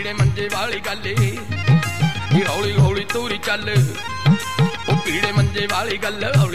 पीड़े मंजे वाली गल हौली हौली तूरी चल, ओ पीड़े मंजे वाली गल हौली